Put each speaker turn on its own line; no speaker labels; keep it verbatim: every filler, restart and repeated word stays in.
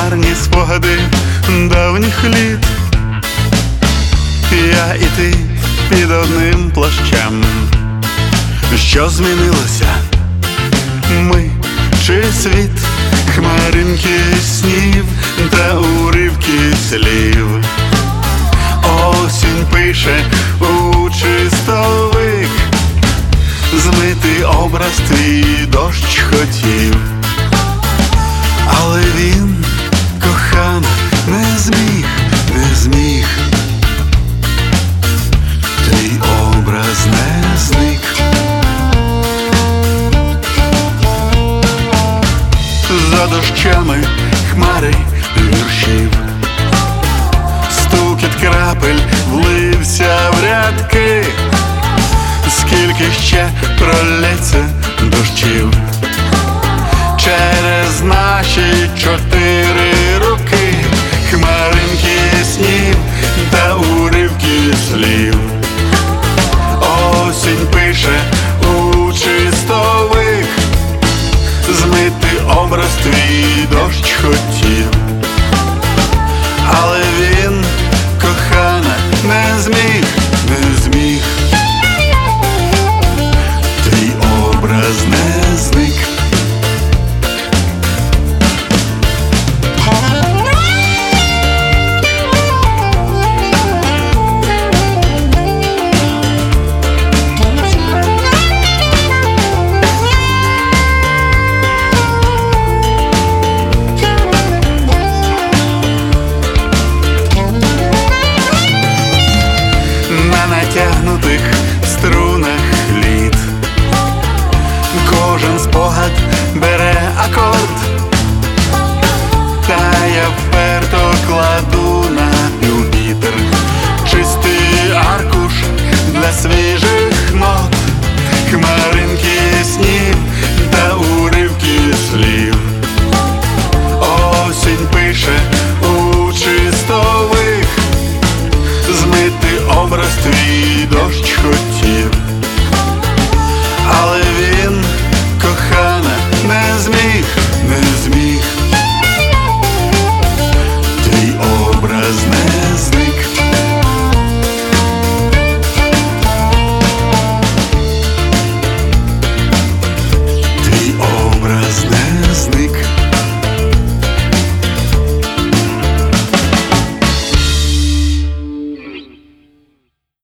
марні спогади давніх літ. Я і ти під одним плащем. Що змінилося? Ми чи світ? Хмаринки снів та уривки слів. Осінь пише у чистовик, змити образ твій дощ хотів. Але він, кохана, не зміг, не зміг. Твій образ не зник. За дощами хмари віршів, стукіт крапель влився в рядки. Скільки ще пролється дощів через наші чотири